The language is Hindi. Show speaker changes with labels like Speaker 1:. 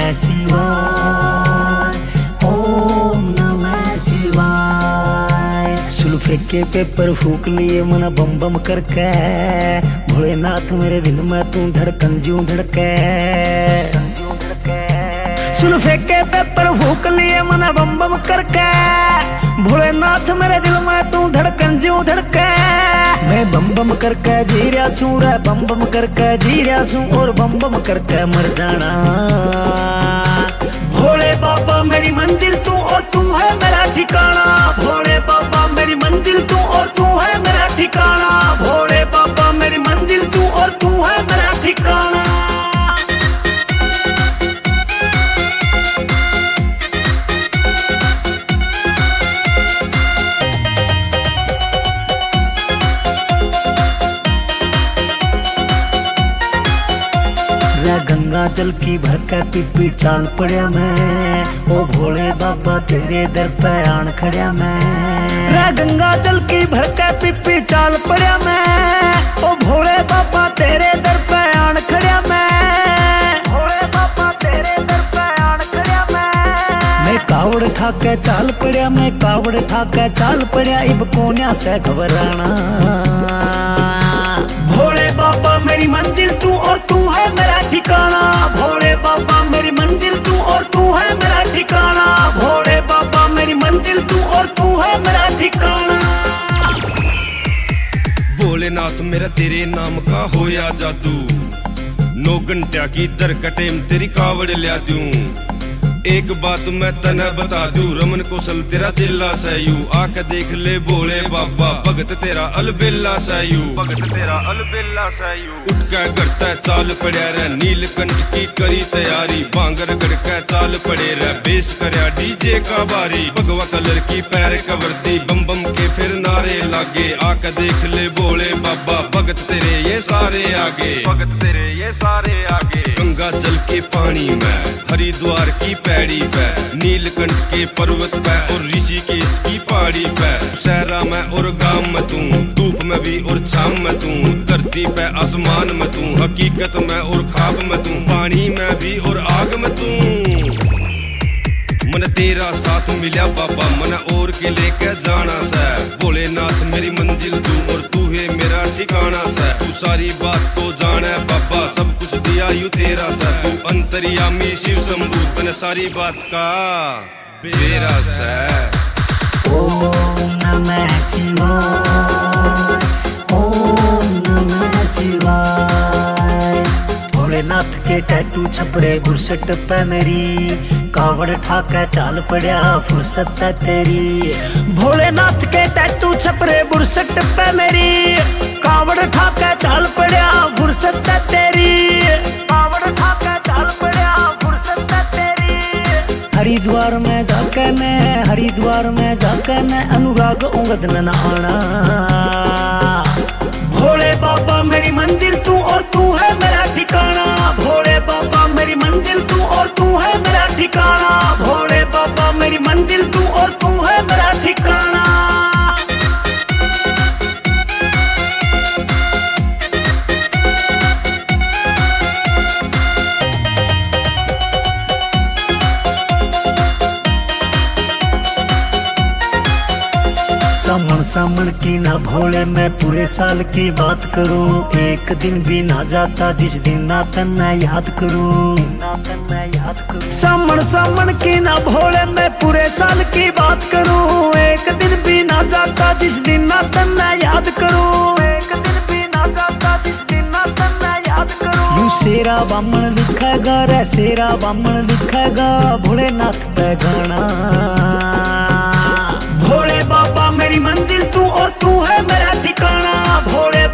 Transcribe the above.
Speaker 1: शिवाय, ओम नमः शिवाय। सुल्फे के पेपर फूक लिए मन बम बम करके, भोलेनाथ मेरे दिल में तू धड़कन ज्यों धड़के। सुल्फे के पेपर फूक लिए मन बम बम करके, भोलेनाथ मेरे दिल में तू धड़कन ज्यों धड़के। मैं बम बम करके जी रहा सूं रे, बम बम करके जी रहा सूं और बम बम करके मर जाना। भोले बाबा मेरी मंजिल तू और तू है मेरा ठिकाना। भोले बाबा मेरी मंजिल तू और तू है मेरा ठिकाना। भोले बाबा मेरी मंजिल तू और तू है मेरा ठिकाना। गंगा जल की भरका पीपी चाल पड़िया मैं, ओ भोले बाबा तेरे दर पे आन खड़िया मैं। गंगा जल की भरका पीपी चाल पड़िया मैं, ओ भोले बाबा तेरे दर पे आन खड़िया मैं। भोले बाबा तेरे दर पे आन खड़िया मैं कावड़ ठा के चाल पड़िया, मैं कावड़ ठा के चाल पड़िया, इब कोन्या से घबराना। भोले बाबा मेरी मंजिल तू और तू है मेरा ठिकाना। भोले बाबा मेरी मंजिल तू और तू है मेरा ठिकाना। भोले बाबा मेरी मंजिल तू और तू है मेरा ठिकाना।
Speaker 2: भोलेनाथ मेरा तेरे नाम का होया जादू, 9 घंटा की दर कटेम तेरी कावड़ लिया दूं। एक बात मैं तने बता दूं, रमन कौशल तेरा दिल्ला सैयू। आके देख ले भोले बाबा भगत तेरा अलबेला सैयू। भगत तेरा अलबेला सैयू। उठ के गड़ता चाल पड़या रे, नीलकंठ की करी तैयारी। बांगर गड़ के चाल पड़े रे, बेस करया डीजे का बारी। भगवा कलर की पैर कवर्दी, बम बम के फिर नारे लागे। आके देख ले भोले बाबा भगत तेरे ये सारे आगे। भगत तेरे ये सारे आगे। गंगा जल के पानी में, हरिद्वार की पैड़ी पे, नीलकंठ के पर्वत पे और ऋषिकेश की पहाड़ी पे। शहरा में और गांव में तू, धूप में भी और छाव में तू। धरती पे आसमान में तू, हकीकत में और ख्वाब में तू। पानी में भी और आग में तू। मन तेरा साथ मिला बाबा, मन और के लेके जाना से। भोलेनाथ मेरी मंजिल तू और तू है मेरा ठिकाना से। तू सारी बात तो जाने बाबा, सब कुछ दिया यू तेरा से। तू अंतर्यामी शिव शंभू, तने सारी बात का बेरा से।
Speaker 1: ओम नमः शिवाय, ओम नमः शिवाय। भोलेनाथ के टैटू छपड़े बुरसट पे मेरी, कावड़ ठाके चाल पड़या फुर्सत है तेरी। भोलेनाथ के टैटू छपड़े बुरसट पे मेरी, कावड़ ठाके चाल पड़या फुर्सत है तेरी। कावड़ ठाके चाल पड़या फुर्सत है तेरी। हरिद्वार में जाके ने, हरिद्वार में जाके ने अनुराग उंगद न आना। भोले बाबा मेरी मंजिल तू और तू है मेरा ठिकाना। भोले बाबा मेरी मंजिल तू और तू है मेरा ठिकाना। भोले बाबा मेरी मंजिल तू और तू है मेरा ठिकाना। सामन सामन की ना भोले मैं पूरे साल की बात करूं। एक दिन भी ना जाता जिस दिन ना तन्ना याद करूं। सामन सामन की ना भोले मैं पूरे साल की बात करूं। एक दिन भी ना जाता जिस दिन ना तन्ना याद करूं। एक दिन भी ना जाता जिस दिन ना तन्ना याद करूं। यू शेरा बामन लिखेगा रे, शेरा बामन लिखेगा भोलेनाथ पे गाना। भोले बाबा मेरी मंजिल तू और तू है मेरा ठिकाना। भोले